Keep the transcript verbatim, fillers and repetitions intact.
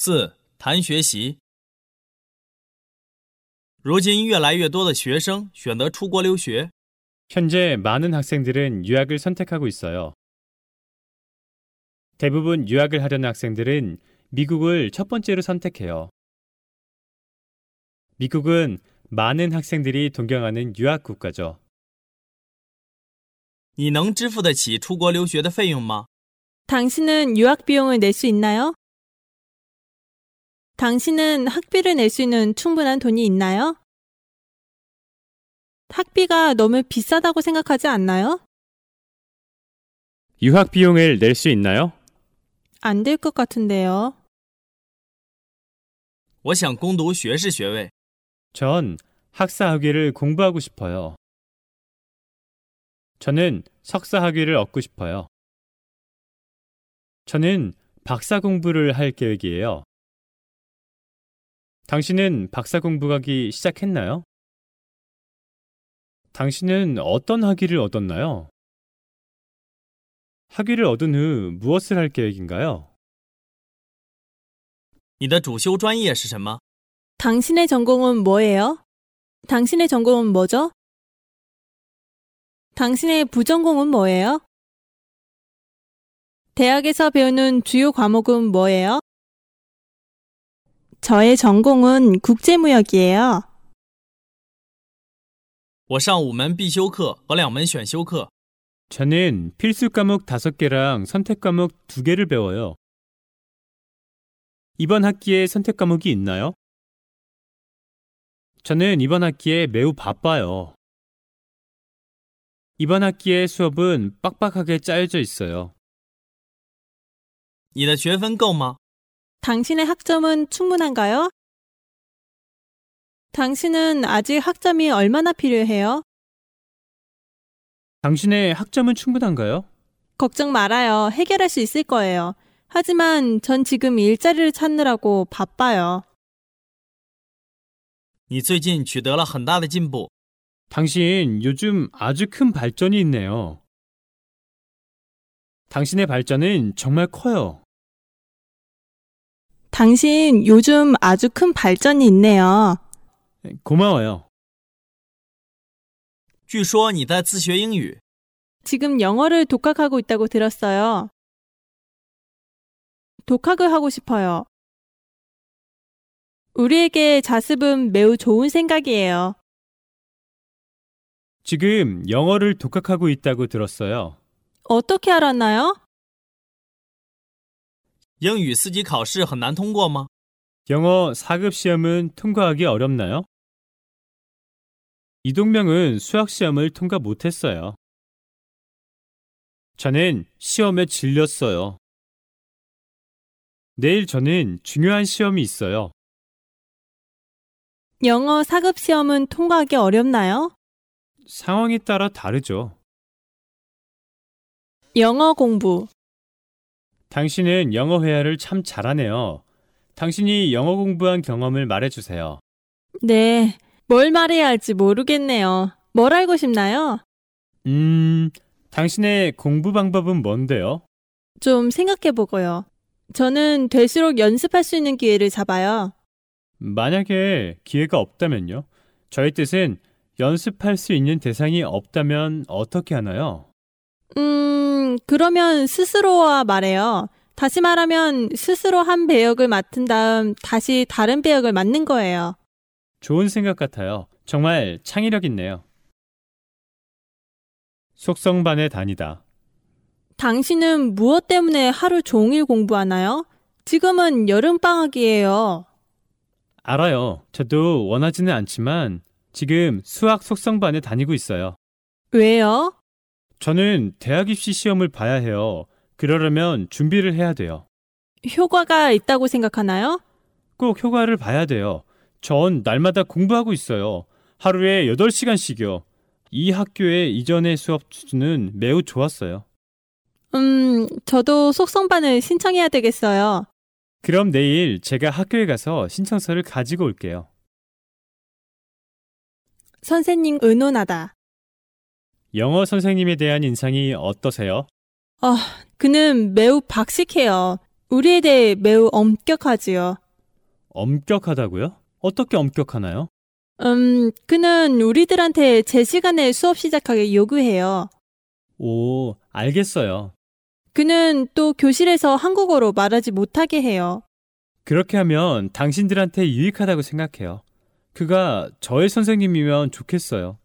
四、谈学习。如今越来越多的学生选择出国留学。 현재 많은 학생들은 유학을 선택하고 있어요. 대부분 유학을 하려는 학생들은 미국을 첫 번째로 선택해요. 미국은 많은 학생들이 동경하는 유학 국가죠. 你能支付得起出国留学的费用吗？ 당신은 유학 비용을 낼 수 있나요? 당신은 학비를 낼 수 있는 충분한 돈이 있나요? 학비가 너무 비싸다고 생각하지 않나요? 유학 비용을 낼 수 있나요? 안 될 것 같은데요. 我想攻读学士学位。 전 학사 학위를 공부하고 싶어요. 저는 석사 학위를 얻고 싶어요. 저는 박사 공부를 할 계획이에요. 당신은 박사 공부하기 시작했나요? 당신은 어떤 학위를 얻었나요? 학위를 얻은 후 무엇을 할 계획인가요? 你的主修专业是什么？ 당신의 전공은 뭐예요? 당신의 전공은 뭐죠? 당신의 부전공은 뭐예요? 대학에서 배우는 주요 과목은 뭐예요? 저의 전공은 국제무역이에요. 我上五门必修课和两门选修课。 저는 필수 과목 다섯 개랑 선택 과목 두 개를 배워요. 이번 학기에 선택 과목이 있나요? 저는 이번 학기에 매우 바빠요. 이번 학기의 수업은 빡빡하게 짜여져 있어요. 你的学分够吗？ 당신의 학점은 충분한가요? 당신은 아직 학점이 얼마나 필요해요? 당신의 학점은 충분한가요? 걱정 말아요. 해결할 수 있을 거예요. 하지만 전 지금 일자리를 찾느라고 바빠요. 你最近取得了很大的进步。 당신 요즘 아주 큰 발전이 있네요. 당신의 발전은 정말 커요. 당신 요즘 아주 큰 발전이 있네요. 고마워요. 据说你在自学英语。 지금 영어를 독학하고 있다고 들었어요. 독학을 하고 싶어요. 우리에게 자습은 매우 좋은 생각이에요. 지금 영어를 독학하고 있다고 들었어요. 어떻게 알았나요? 英语四级考试很难通过吗？ 영어 사 급 시험은 통과하기 어렵나요? 이동명은 수학 시험을 통과 못했어요. 저는 시험에 질렸어요. 내일 저는 중요한 시험이 있어요. 영어 사 급 시험은 통과하기 어렵나요? 상황에 따라 다르죠. 영어 공부. 당신은 영어 회화를 참 잘하네요. 당신이 영어 공부한 경험을 말해주세요. 네, 뭘 말해야 할지 모르겠네요. 뭘 알고 싶나요? 음, 당신의 공부 방법은 뭔데요? 좀 생각해보고요. 저는 될수록 연습할 수 있는 기회를 잡아요. 만약에 기회가 없다면요? 저의 뜻은 연습할 수 있는 대상이 없다면 어떻게 하나요? 음, 그러면 스스로와 말해요. 다시 말하면 스스로 한 배역을 맡은 다음 다시 다른 배역을 맡는 거예요. 좋은 생각 같아요. 정말 창의력 있네요. 속성반에 다니다. 당신은 무엇 때문에 하루 종일 공부하나요? 지금은 여름방학이에요. 알아요. 저도 원하지는 않지만 지금 수학 속성반에 다니고 있어요. 왜요? 저는 대학 입시 시험을 봐야 해요. 그러려면 준비를 해야 돼요. 효과가 있다고 생각하나요? 꼭 효과를 봐야 돼요. 전 날마다 공부하고 있어요. 하루에 여덟 시간씩요. 이 학교의 이전의 수업 수준은 매우 좋았어요. 음, 저도 속성반을 신청해야 되겠어요. 그럼 내일 제가 학교에 가서 신청서를 가지고 올게요. 선생님 의논하다. 영어 선생님에 대한 인상이 어떠세요? 아, 그는 매우 박식해요. 우리에 대해 매우 엄격하지요. 엄격하다고요? 어떻게 엄격하나요? 음, 그는 우리들한테 제 시간에 수업 시작하게 요구해요. 오, 알겠어요. 그는 또 교실에서 한국어로 말하지 못하게 해요. 그렇게 하면 당신들한테 유익하다고 생각해요. 그가 저의 선생님이면 좋겠어요.